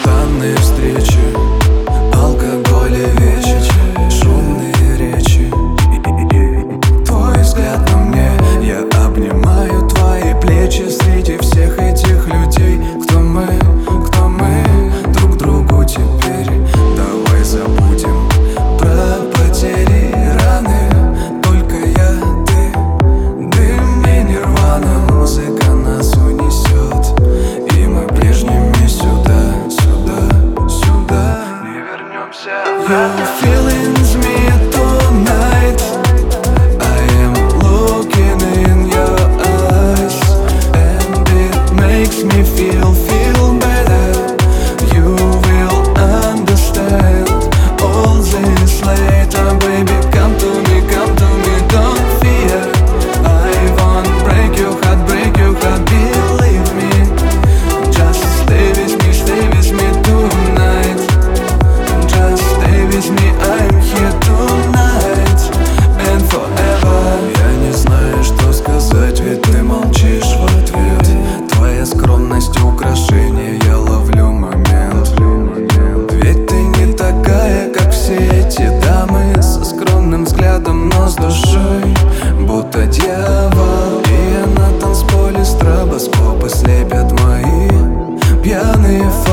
спонтанные встречи, алкоголь и вечер, шумные речи. Твой взгляд на мне, я обнимаю твои плечи. Среди всех этих людей, кто мы друг другу теперь. Давай забудем про потери, раны. Только я, ты, дым и нирвана. Музыка нас унесет, и мы прежними сюда не вернемся. Your feelings me tonight. I am looking in your eyes, and it makes me feel better. You will understand all this later, baby. Come to me, don't fear. I won't break your heart, believe me. Just stay with me tonight. Just stay with me, I'm here tonight and forever. Я не знаю, что сказать, ведь ты молчишь в ответ. Твоя скромность украшение, я ловлю момент. Ведь ты не такая, как все эти дамы, со скромным взглядом, но с душой будто дьявол. И я на танцполе, стробоскопы слепят мои пьяные фото.